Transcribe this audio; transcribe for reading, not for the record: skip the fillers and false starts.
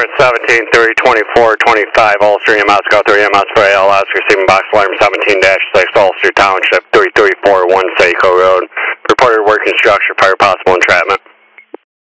Department 17, 30, 24, 25, Ulster, Moscow 3, for ALS, receiving box alarm 17-6, Ulster Township, 3341 Seiko Road. Reported working structure, fire possible entrapment.